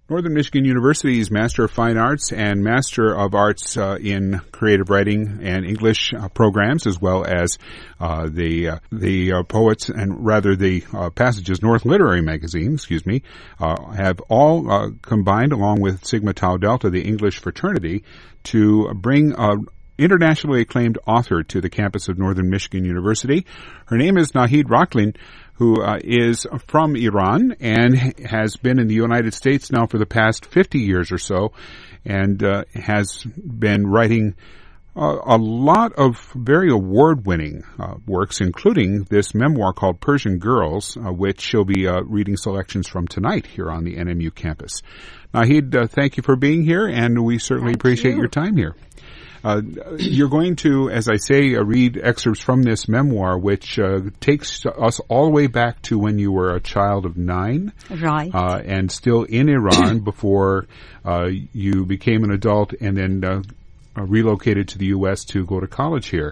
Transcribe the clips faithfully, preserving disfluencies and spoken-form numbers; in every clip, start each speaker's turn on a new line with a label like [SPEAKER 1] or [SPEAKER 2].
[SPEAKER 1] Northern Michigan University's Master of Fine Arts and Master of Arts uh, in Creative Writing and English uh, programs, as well as uh, the uh, the uh, Poets and rather the uh, Passages North Literary Magazine, excuse me, uh, have all uh, combined, along with Sigma Tau Delta, the English fraternity, to bring a internationally acclaimed author to the campus of Northern Michigan University. Her name is Nahid Rakhlin, who uh, is from Iran and has been in the United States now for the past fifty years or so, and uh, has been writing uh, a lot of very award-winning uh, works, including this memoir called Persian Girls, uh, which she'll be uh, reading selections from tonight here on the N M U campus. Nahid, uh, thank you for being here, and we certainly
[SPEAKER 2] Thank
[SPEAKER 1] appreciate
[SPEAKER 2] you.
[SPEAKER 1] your time here. Uh, you're going to, as I say, uh, read excerpts from this memoir, which uh, takes us all the way back to when you were a child of nine.
[SPEAKER 2] Right.
[SPEAKER 1] Uh, and still in Iran before uh, you became an adult and then uh, uh, relocated to the U S to go to college here.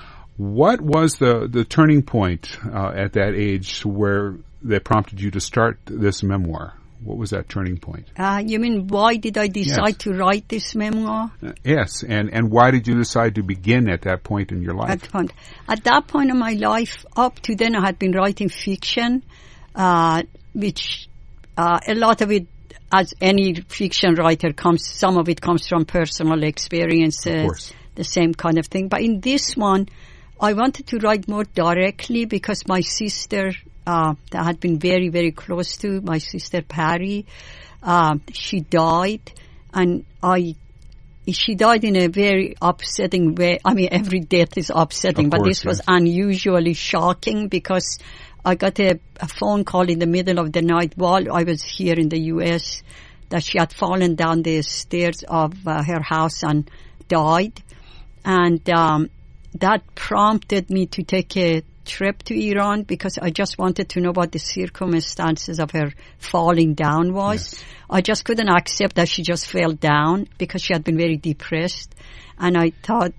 [SPEAKER 1] What was the, the turning point uh, at that age where that prompted you to start this memoir? What was that turning point?
[SPEAKER 2] Uh, you mean, why did I decide
[SPEAKER 1] Yes.
[SPEAKER 2] to write this memoir?
[SPEAKER 1] Uh, yes, and, and why did you decide to begin at that point in your life?
[SPEAKER 2] At, point, at that point in my life, up to then I had been writing fiction, uh, which uh, a lot of it, as any fiction writer, comes. Some of it comes from personal experiences,
[SPEAKER 1] Of course.
[SPEAKER 2] the same kind of thing. But in this one, I wanted to write more directly because my sister, uh, that I had been very, very close to, my sister Patty, uh, she died, and I, she died in a very upsetting way. I mean, every death is upsetting,
[SPEAKER 1] Of
[SPEAKER 2] but
[SPEAKER 1] course,
[SPEAKER 2] this was
[SPEAKER 1] yes.
[SPEAKER 2] unusually shocking because I got a, a phone call in the middle of the night while I was here in the U S that she had fallen down the stairs of uh, her house and died. And um, that prompted me to take a trip to Iran because I just wanted to know what the circumstances of her falling down was.
[SPEAKER 1] Yes.
[SPEAKER 2] I just couldn't accept that she just fell down because she had been very depressed. And I thought,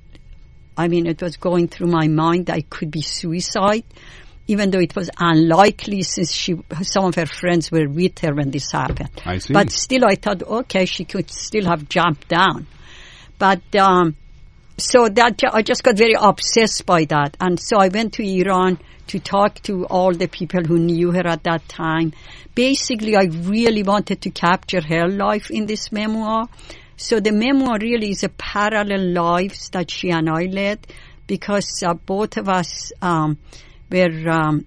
[SPEAKER 2] I mean, it was going through my mind that it could be suicide, even though it was unlikely since she, some of her friends were with her when this happened.
[SPEAKER 1] I see.
[SPEAKER 2] But still I thought, okay, she could still have jumped down. But, um, so that I just got very obsessed by that. And so I went to Iran to talk to all the people who knew her at that time. Basically, I really wanted to capture her life in this memoir. So the memoir really is a parallel lives that she and I led because uh, both of us um, were um,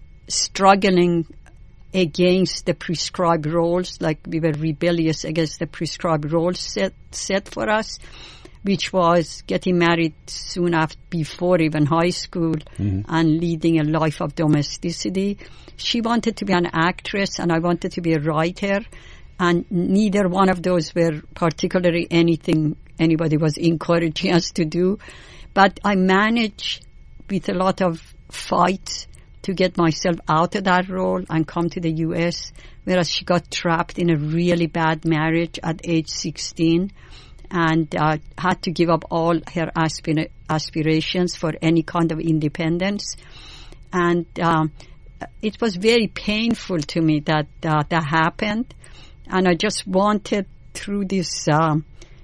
[SPEAKER 2] struggling against the prescribed roles, like we were rebellious against the prescribed roles set, set for us, which was getting married soon after, before even high school, mm-hmm. and leading a life of domesticity. She wanted to be an actress, and I wanted to be a writer, and neither one of those were particularly anything anybody was encouraging us to do. But I managed, with a lot of fights, to get myself out of that role and come to the U S, whereas she got trapped in a really bad marriage at age sixteen. And uh, had to give up all her aspira- aspirations for any kind of independence. And um, it was very painful to me that uh, that happened. And I just wanted, through these um,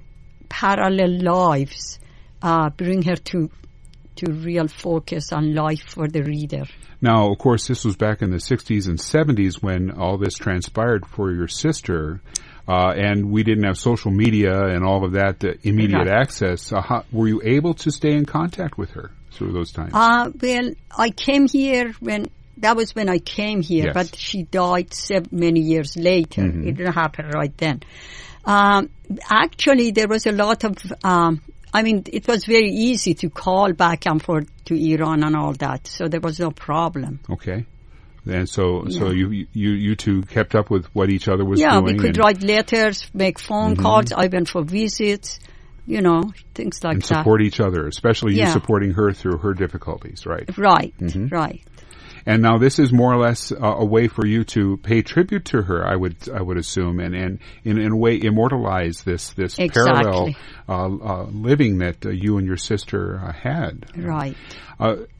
[SPEAKER 2] parallel lives, uh, bring her to to real focus on life for the reader.
[SPEAKER 1] Now, of course, this was back in the sixties and seventies when all this transpired for your sister. Uh, and we didn't have social media and all of that, uh, immediate
[SPEAKER 2] Right.
[SPEAKER 1] access. Uh, how, were you able to stay in contact with her through those times?
[SPEAKER 2] Uh, well, I came here when, that was when I came here,
[SPEAKER 1] Yes.
[SPEAKER 2] but she died seven, many years later.
[SPEAKER 1] Mm-hmm.
[SPEAKER 2] It didn't happen right then. Um, actually, there was a lot of, um, I mean, it was very easy to call back and forth to Iran and all that, so there was no problem.
[SPEAKER 1] Okay. And so,
[SPEAKER 2] Yeah.
[SPEAKER 1] so you, you, you two kept up with what each other was
[SPEAKER 2] Yeah,
[SPEAKER 1] doing.
[SPEAKER 2] we could
[SPEAKER 1] and,
[SPEAKER 2] write letters, make phone
[SPEAKER 1] Mm-hmm.
[SPEAKER 2] calls. I went for visits, you know, things like
[SPEAKER 1] and
[SPEAKER 2] that.
[SPEAKER 1] support each other, especially you
[SPEAKER 2] Yeah.
[SPEAKER 1] supporting her through her difficulties, right?
[SPEAKER 2] Right,
[SPEAKER 1] Mhm.
[SPEAKER 2] right.
[SPEAKER 1] And now this is more or less uh, a way for you to pay tribute to her, I would I would assume, and, and in, in a way immortalize this this parallel
[SPEAKER 2] Exactly.
[SPEAKER 1] uh, uh, living that uh, you and your sister uh, had.
[SPEAKER 2] Right.
[SPEAKER 1] Uh,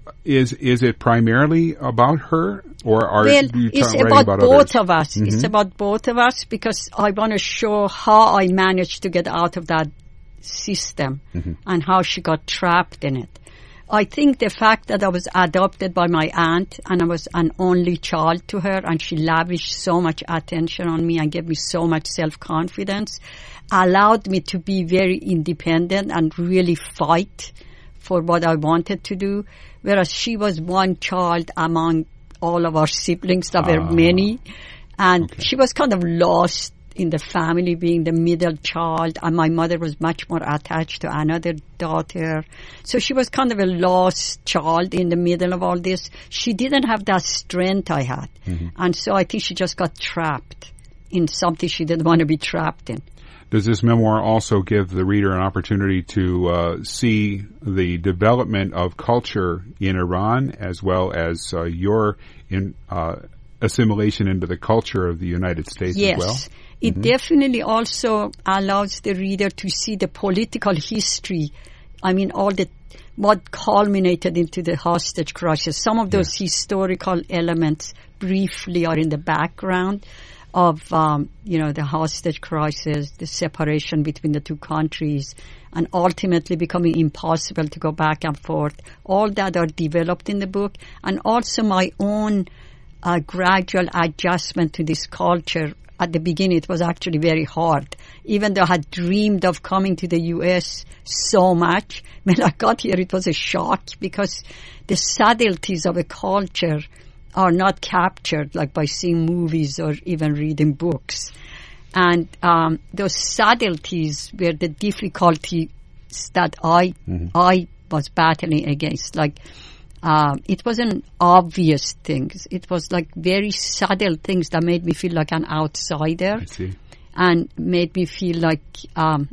[SPEAKER 1] is is it primarily about her, or are
[SPEAKER 2] well,
[SPEAKER 1] you
[SPEAKER 2] it's
[SPEAKER 1] writing
[SPEAKER 2] about,
[SPEAKER 1] about
[SPEAKER 2] both
[SPEAKER 1] others?
[SPEAKER 2] of us. Mm-hmm. It's about both of us because I want to show how I managed to get out of that system mm-hmm. and how she got trapped in it. I think the fact that I was adopted by my aunt and I was an only child to her and she lavished so much attention on me and gave me so much self-confidence allowed me to be very independent and really fight for what I wanted to do, whereas she was one child among all of our siblings. There were uh, many, and okay. she was kind of lost in the family, being the middle child, and my mother was much more attached to another daughter. So she was kind of a lost child in the middle of all this. She didn't have that strength I had, mm-hmm. and so I think she just got trapped in something she didn't want to be trapped in.
[SPEAKER 1] Does this memoir also give the reader an opportunity to uh, see the development of culture in Iran as well as uh, your in, uh, assimilation into the culture of the United States
[SPEAKER 2] yes.
[SPEAKER 1] as well?
[SPEAKER 2] It
[SPEAKER 1] mm-hmm.
[SPEAKER 2] definitely also allows the reader to see the political history. I mean, all the what culminated into the hostage crisis. Some of those yeah. historical elements briefly are in the background of, um, you know, the hostage crisis, the separation between the two countries, and ultimately becoming impossible to go back and forth. All that are developed in the book, and also my own uh, gradual adjustment to this culture. At the beginning, it was actually very hard. Even though I had dreamed of coming to the U S so much, when I got here, it was a shock because the subtleties of a culture are not captured like by seeing movies or even reading books. And um, those subtleties were the difficulties that I mm-hmm. I was battling against. Like, um, it wasn't obvious things. It was like very subtle things that made me feel like an outsider.
[SPEAKER 1] I see.
[SPEAKER 2] And made me feel like um,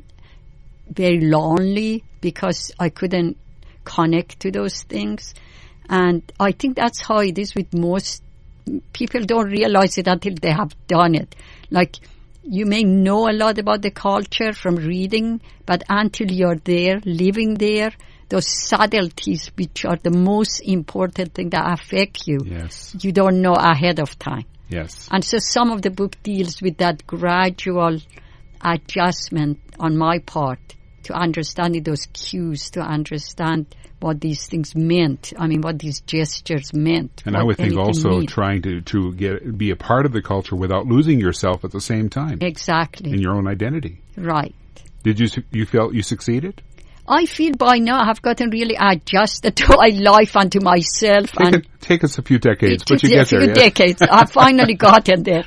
[SPEAKER 2] very lonely because I couldn't connect to those things. And I think that's how it is with most people. Don't realize it until they have done it. Like, you may know a lot about the culture from reading, but until you're there, living there, those subtleties, which are the most important thing that affect you,
[SPEAKER 1] yes.
[SPEAKER 2] you don't know ahead of time.
[SPEAKER 1] Yes.
[SPEAKER 2] And so some of the book deals with that gradual adjustment on my part to understanding those cues, to understand what these things meant. I mean, what these gestures meant.
[SPEAKER 1] And I would think also mean. trying to, to get be a part of the culture without losing yourself at the same time.
[SPEAKER 2] Exactly.
[SPEAKER 1] In your own identity.
[SPEAKER 2] Right.
[SPEAKER 1] Did you you felt you succeeded?
[SPEAKER 2] I feel by now I have gotten really adjusted to my life and to myself.
[SPEAKER 1] Take,
[SPEAKER 2] and
[SPEAKER 1] a, take us a few decades,
[SPEAKER 2] it,
[SPEAKER 1] but you
[SPEAKER 2] get
[SPEAKER 1] there.
[SPEAKER 2] A few
[SPEAKER 1] Yeah?
[SPEAKER 2] decades. I've finally gotten there.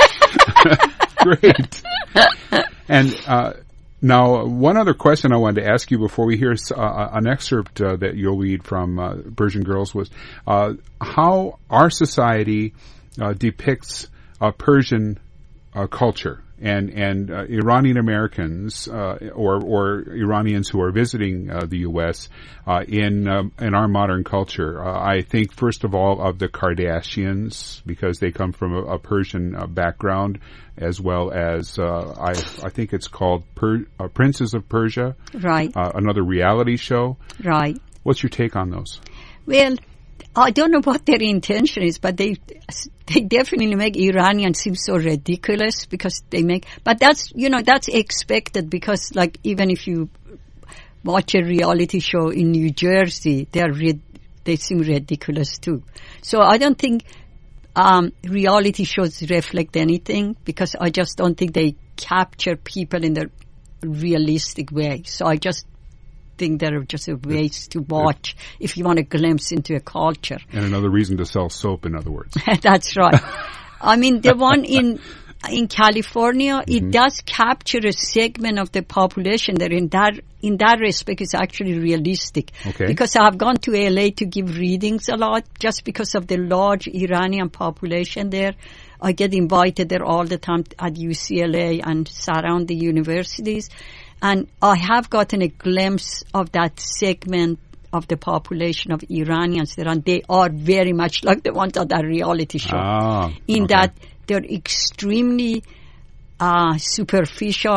[SPEAKER 1] Great. And uh, now, one other question I wanted to ask you before we hear uh, an excerpt uh, that you'll read from uh, Persian Girls was uh, how our society uh, depicts uh, Persian uh, culture. And and uh, Iranian Americans uh, or or Iranians who are visiting uh, the U S uh, in um, in our modern culture, uh, I think first of all of the Kardashians because they come from a, a Persian uh, background, as well as uh, I I think it's called per- uh, Princes of Persia,
[SPEAKER 2] right?
[SPEAKER 1] Uh, another reality show,
[SPEAKER 2] right?
[SPEAKER 1] What's your take on those?
[SPEAKER 2] Well, I don't know what their intention is, but they they definitely make Iranians seem so ridiculous because they make. But that's you know that's expected because like even if you watch a reality show in New Jersey, they are rid- they seem ridiculous too. So I don't think um, reality shows reflect anything because I just don't think they capture people in the realistic way. So I just. think they're just a ways to watch if you want a glimpse into a culture.
[SPEAKER 1] And another reason to sell soap, in other words.
[SPEAKER 2] That's right. I mean, the one in in California, mm-hmm. it does capture a segment of the population that in that in that respect is actually realistic.
[SPEAKER 1] Okay.
[SPEAKER 2] Because I've gone to L A to give readings a lot just because of the large Iranian population there. I get invited there all the time at U C L A and surrounding universities. And I have gotten a glimpse of that segment of the population of Iranians there, and they are very much like the ones on that reality show.
[SPEAKER 1] Ah,
[SPEAKER 2] in
[SPEAKER 1] okay.
[SPEAKER 2] that they're extremely uh, superficial,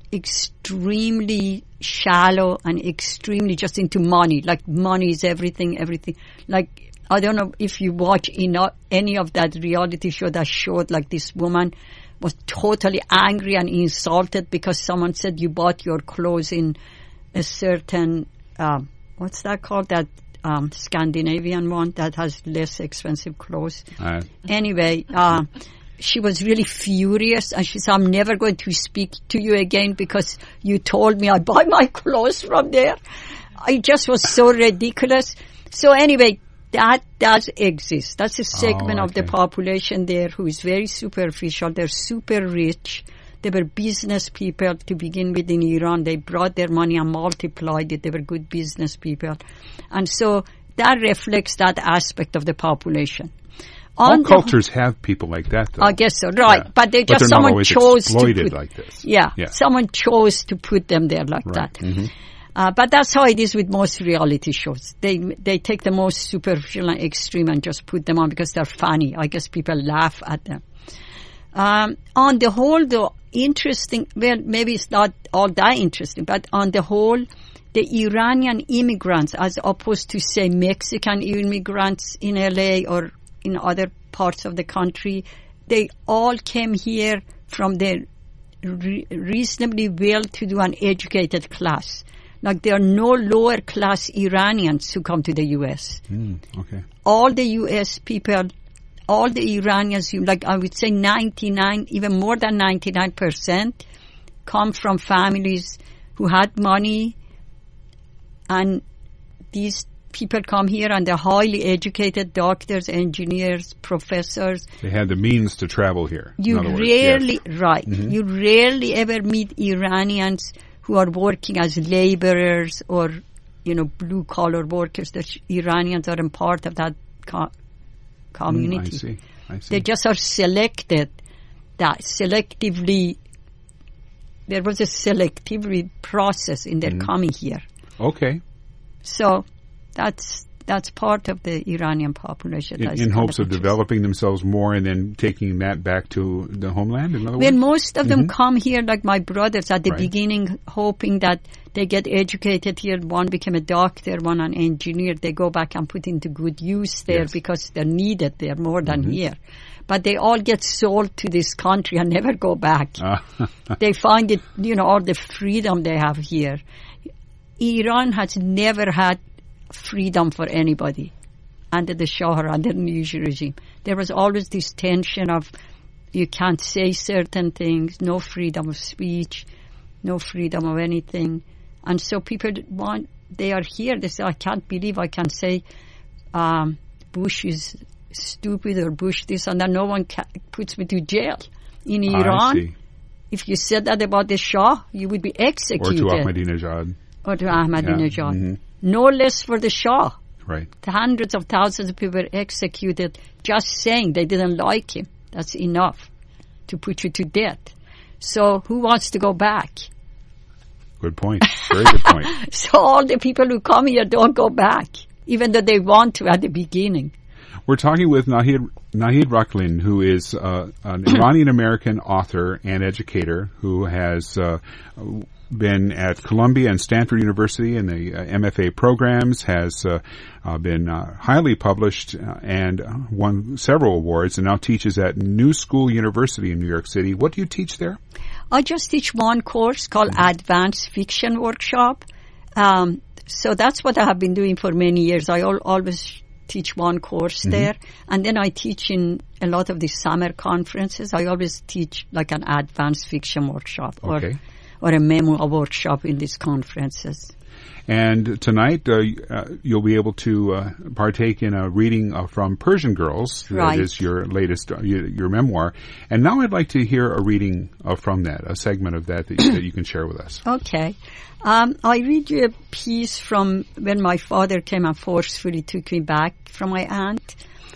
[SPEAKER 2] extremely shallow and extremely just into money. Like money is everything, everything. Like, I don't know if you watch eno- any of that reality show that showed like this woman was totally angry and insulted because someone said you bought your clothes in a certain, um, what's that called? That um, Scandinavian one that has less expensive clothes.
[SPEAKER 1] Uh,
[SPEAKER 2] anyway, uh, she was really furious and she said, I'm never going to speak to you again because you told me I buy my clothes from there. It just was so ridiculous. So anyway, that does exist. That's a segment
[SPEAKER 1] oh, okay.
[SPEAKER 2] of the population there who is very superficial. They're super rich. They were business people to begin with in Iran. They brought their money and multiplied it. They were good business people. And so that reflects that aspect of the population.
[SPEAKER 1] All
[SPEAKER 2] On
[SPEAKER 1] cultures have people like that, though.
[SPEAKER 2] I guess so, right.
[SPEAKER 1] Yeah.
[SPEAKER 2] But they
[SPEAKER 1] but
[SPEAKER 2] just, someone chose to put,
[SPEAKER 1] like this.
[SPEAKER 2] Yeah,
[SPEAKER 1] yeah,
[SPEAKER 2] someone chose to put them there like
[SPEAKER 1] right.
[SPEAKER 2] that.
[SPEAKER 1] Mm-hmm.
[SPEAKER 2] Uh, but that's how it is with most reality shows. They they take the most superficial and extreme and just put them on because they're funny. I guess people laugh at them. Um, on the whole, though, interesting, well, maybe it's not all that interesting, but on the whole, the Iranian immigrants, as opposed to, say, Mexican immigrants in L A or in other parts of the country, they all came here from the re- reasonably well-to-do and educated class. Like, there are no lower-class Iranians who come to the U S.
[SPEAKER 1] Mm, okay.
[SPEAKER 2] All the U S people, all the Iranians, like I would say ninety-nine, even more than ninety-nine percent, come from families who had money, and these people come here and they're highly educated, doctors, engineers, professors.
[SPEAKER 1] They had the means to travel here.
[SPEAKER 2] You
[SPEAKER 1] words,
[SPEAKER 2] rarely,
[SPEAKER 1] yes.
[SPEAKER 2] right,
[SPEAKER 1] mm-hmm.
[SPEAKER 2] you rarely ever meet Iranians who are working as laborers or, you know, blue-collar workers. The Iranians are a part of that co- community.
[SPEAKER 1] Mm, I see. I see.
[SPEAKER 2] They just are selected, that selectively, there was a selectively process in their mm. coming here.
[SPEAKER 1] Okay.
[SPEAKER 2] So that's that's part of the Iranian population.
[SPEAKER 1] In, in hopes of developing themselves more and then taking that back to the homeland, in other
[SPEAKER 2] well,
[SPEAKER 1] words?
[SPEAKER 2] most of
[SPEAKER 1] mm-hmm.
[SPEAKER 2] them come here, like my brothers, at the
[SPEAKER 1] right.
[SPEAKER 2] beginning, hoping that they get educated here. One became a doctor, one an engineer. They go back and put into good use there
[SPEAKER 1] yes.
[SPEAKER 2] because they're needed there more than
[SPEAKER 1] mm-hmm.
[SPEAKER 2] here. But they all get sold to this country and never go back.
[SPEAKER 1] Uh.
[SPEAKER 2] They find it, you know, all the freedom they have here. Iran has never had freedom for anybody under the Shah or under the Nursi regime. There was always this tension of you can't say certain things, no freedom of speech, no freedom of anything. And so people want, they are here, they say, I can't believe I can say um, Bush is stupid or Bush this, and then no one ca- puts me to jail. In Iran, if you said that about the Shah, you would be executed.
[SPEAKER 1] Or to Ahmadinejad.
[SPEAKER 2] Or to Ahmadinejad.
[SPEAKER 1] Yeah. Mm-hmm.
[SPEAKER 2] No less for the Shah.
[SPEAKER 1] Right.
[SPEAKER 2] The hundreds of thousands of people were executed just saying they didn't like him. That's enough to put you to death. So who wants to go back?
[SPEAKER 1] Good point. Very good point.
[SPEAKER 2] So all the people who come here don't go back, even though they want to at the beginning.
[SPEAKER 1] We're talking with Nahid, Nahid Rakhlin, who is uh, an Iranian-American author and educator who has uh, been at Columbia and Stanford University in the uh, M F A programs, has uh, uh, been uh, highly published uh, and won several awards, and now teaches at New School University in New York City. What do you teach there?
[SPEAKER 2] I just teach one course called mm-hmm. Advanced Fiction Workshop. Um, so that's what I have been doing for many years. I al- always teach one course mm-hmm. there, and then I teach in a lot of the summer conferences. I always teach like an advanced fiction workshop or
[SPEAKER 1] okay.
[SPEAKER 2] or a memoir workshop in these conferences.
[SPEAKER 1] And tonight uh, uh, you'll be able to uh, partake in a reading uh, from Persian Girls.
[SPEAKER 2] Right.
[SPEAKER 1] That is your latest, uh, your, your memoir. And now I'd like to hear a reading uh, from that, a segment of that that you, that you can share with us.
[SPEAKER 2] Okay. Um, I read you a piece from when my father came and forcefully took me back from my aunt.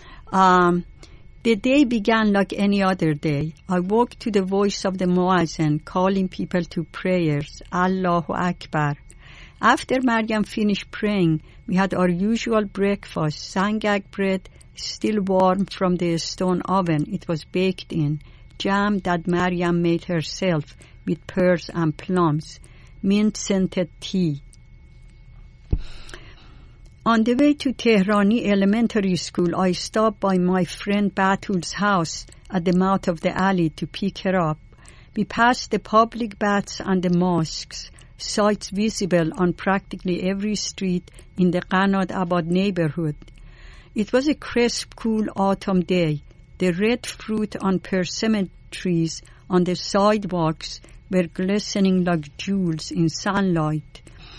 [SPEAKER 2] Um, the day began like any other day. I woke to the voice of the muezzin calling people to prayers. Allahu Akbar. After Maryam finished praying, we had our usual breakfast, sangak bread, still warm from the stone oven it was baked in, jam that Maryam made herself with pears and plums, mint-scented tea. On the way to Tehrani Elementary School, I stopped by my friend Batul's house at the mouth of the alley to pick her up. We passed the public baths and the mosques, sites visible on practically every street in the Qanat Abad neighborhood. It was a crisp, cool autumn day. The red fruit on persimmon trees on the sidewalks were glistening like jewels in sunlight.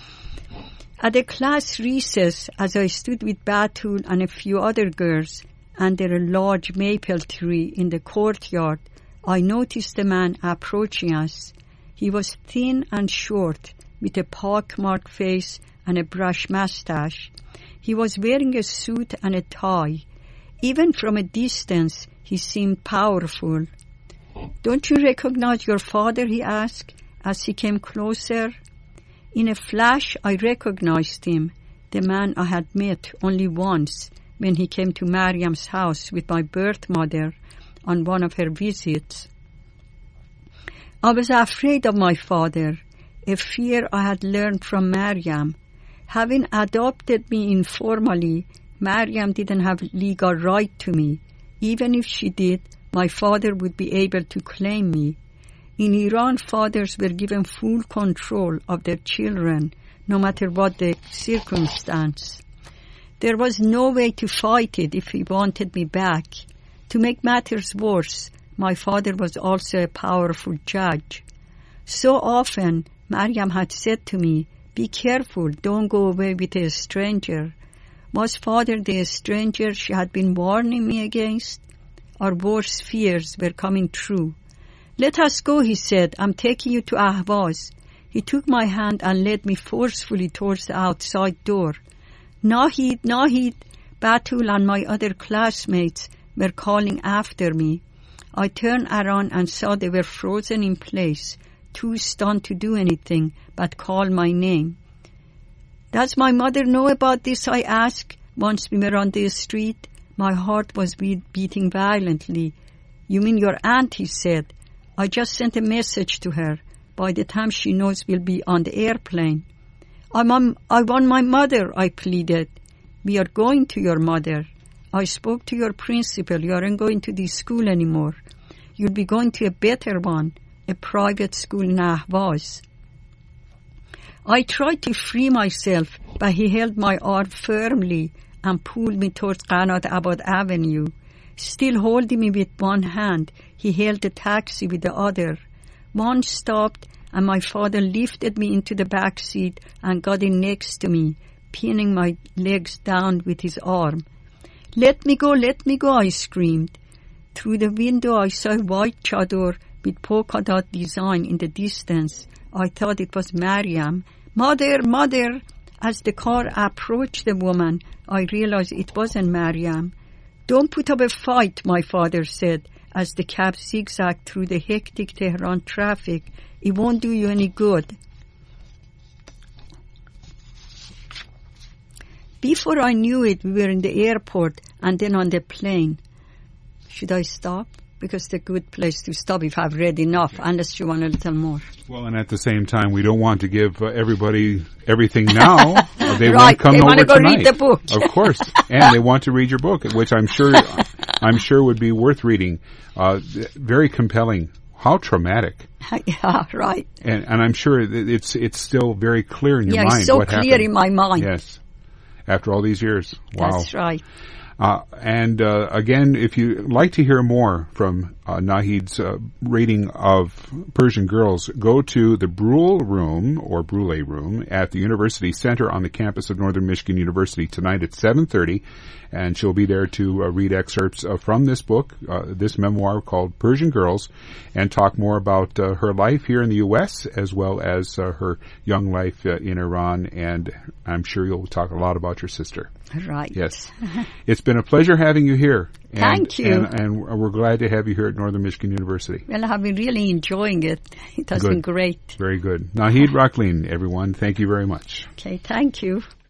[SPEAKER 2] At the class recess, as I stood with Batul and a few other girls under a large maple tree in the courtyard, I noticed a man approaching us. He was thin and short, with a pockmarked face and a brush mustache. He was wearing a suit and a tie. Even from a distance, he seemed powerful. "Don't you recognize your father?" he asked as he came closer. In a flash, I recognized him, the man I had met only once when he came to Maryam's house with my birth mother on one of her visits. I was afraid of my father, a fear I had learned from Maryam. Having adopted me informally, Maryam didn't have legal right to me. Even if she did, my father would be able to claim me. In Iran, fathers were given full control of their children, no matter what the circumstance. There was no way to fight it if he wanted me back. To make matters worse, my father was also a powerful judge. So often, Maryam had said to me, "Be careful, don't go away with a stranger." Was father the stranger she had been warning me against? Our worst fears were coming true. "Let us go," he said. "I'm taking you to Ahvaz." He took my hand and led me forcefully towards the outside door. "Nahid, Nahid!" Batul and my other classmates were calling after me. I turned around and saw they were frozen in place, too stunned to do anything but call my name. "Does my mother know about this?" I asked once we were on the street. My heart was beating violently. "You mean your aunt?" he said. "I just sent a message to her. By the time she knows, we'll be on the airplane." I'm on, I want my mother," I pleaded. "We are going to your mother. I spoke to your principal. You aren't going to this school anymore. You'll be going to a better one, a private school in Ahvaz." I tried to free myself, but he held my arm firmly and pulled me towards Qanat Abad Avenue. Still holding me with one hand, he held the taxi with the other. One stopped, and my father lifted me into the back seat and got in next to me, pinning my legs down with his arm. "Let me go, let me go," I screamed. Through the window, I saw a white chador with polka dot design in the distance. I thought it was Maryam. "Mother, mother!" As the car approached the woman, I realized it wasn't Maryam. "Don't put up a fight," my father said, as the cab zigzagged through the hectic Tehran traffic. "It won't do you any good." Before I knew it, we were in the airport and then on the plane. Should I stop? Because it's a good place to stop if I've read enough, unless you want a little more.
[SPEAKER 1] Well, and at the same time, we don't want to give uh, everybody everything now. Uh, they
[SPEAKER 2] right.
[SPEAKER 1] want to come
[SPEAKER 2] they
[SPEAKER 1] over
[SPEAKER 2] want to go
[SPEAKER 1] tonight.
[SPEAKER 2] read the book.
[SPEAKER 1] Of course. And they want to read your book, which I'm sure I'm sure would be worth reading. Uh, very compelling. How traumatic.
[SPEAKER 2] Yeah, right.
[SPEAKER 1] And, and I'm sure it's it's still very clear in your
[SPEAKER 2] yeah,
[SPEAKER 1] mind.
[SPEAKER 2] it's so
[SPEAKER 1] what
[SPEAKER 2] clear
[SPEAKER 1] happened.
[SPEAKER 2] in my mind.
[SPEAKER 1] Yes. After all these years. Wow.
[SPEAKER 2] That's right.
[SPEAKER 1] Uh, and uh, again, if you'd like to hear more from uh, Nahid's uh, reading of Persian Girls, go to the Brule Room, or Brule Room, at the University Center on the campus of Northern Michigan University tonight at seven thirty, and she'll be there to uh, read excerpts uh, from this book, uh, this memoir called Persian Girls, and talk more about uh, her life here in the U S as well as uh, her young life uh, in Iran, and I'm sure you'll talk a lot about your sister.
[SPEAKER 2] Right.
[SPEAKER 1] Yes. It's been a pleasure having you here. And,
[SPEAKER 2] Thank you.
[SPEAKER 1] And, and we're glad to have you here at Northern Michigan University.
[SPEAKER 2] Well, I've been really enjoying it. It has
[SPEAKER 1] good.
[SPEAKER 2] been great.
[SPEAKER 1] Very good. Nahid Rakhlin, everyone, thank you very much.
[SPEAKER 2] Okay, thank you.